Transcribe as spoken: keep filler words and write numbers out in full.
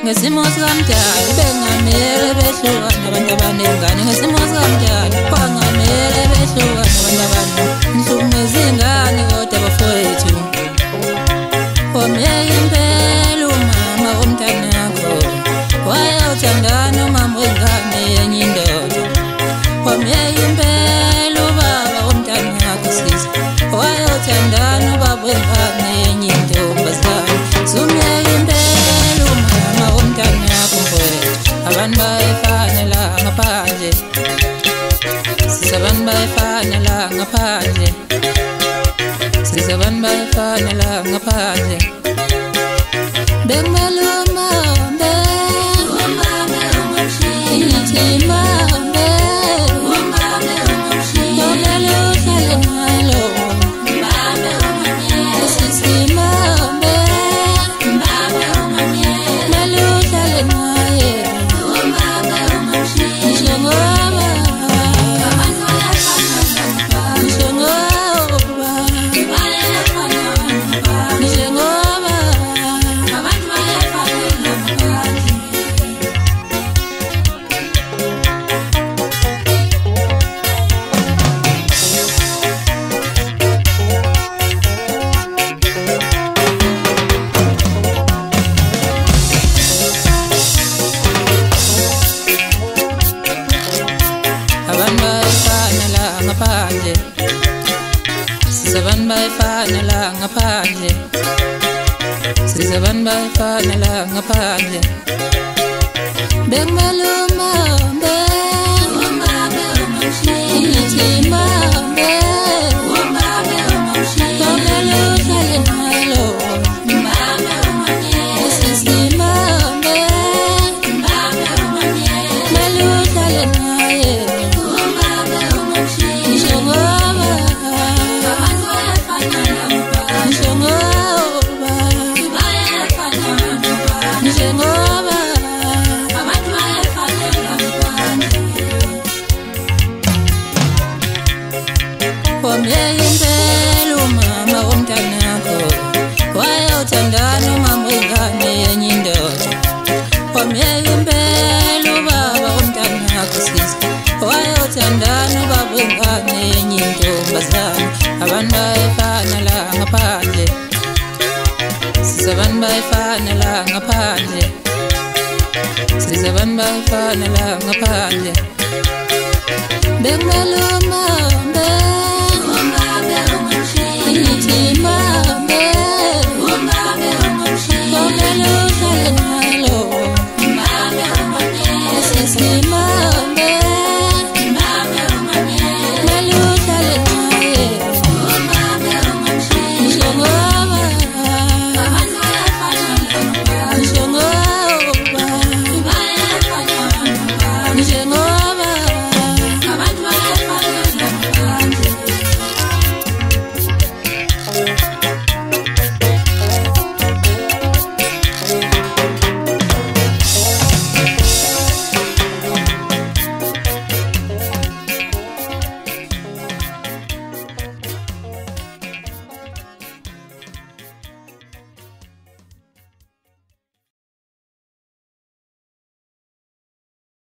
ngesimo sikamdali bengamele behlukana abantu abanengane ngesimo sikamdali kwangamele behlukana abantu abaningi nhlukumeza ingane kodwa bafowethu wamyeka impela umama womntanakho wayawuthandana umama wengane yenye indoda wamyeka impela ubaba womntanakho sisi wayawuthandana ubaba wengane yenye intombazane sumyeka impela umama womntanakho mfowethu abantu bayafana la ngaphandle sisi abantu bayafana la ngaphandle sisi abantu bayafana la ngaphandle bekumele uhambe uhambe ungamshiyi ngithi uhambe uhambe ungamshiyi kumele uhlale ngalo uhambe ungamyeke sisi uhambe uhambe ungamyeke kumele uhlale naye uhambe ungamshiyi ngisho ngoba abantu bayafana ngisho ngoba bayafana ngisho ngoba abantu bayafana abantu bayafana la ngaphandle sisi abantu bayafana la ngaphandle sisi abantu bayafana la ngaphandle bekumele uhambe uhambe ungamshiyi ngithi uhambe uhambe ungamshiyi kumele uhlale nalo uhambe ungamyeke sisi uhambe uhambe ungamyeke kumele uhlale naye uhambe ungamshiyi ngisho ngoba abantu bayafana ngisho ngoba bayafana ngisho ngoba abantu bayafana wamyeka impela umama womntanakho wayawuthandana umama wengane yenye indoda wamyeka impela ubaba womntanakho sisi wayawuthandana ubaba wengane yenye intombazane abantu bayafana la ngaphandle sisi abantu bayafana la ngaphandle sisi abantu bayafana la ngaphandle bekumele uhambe uhambe ungamshiyi ngithi uhambe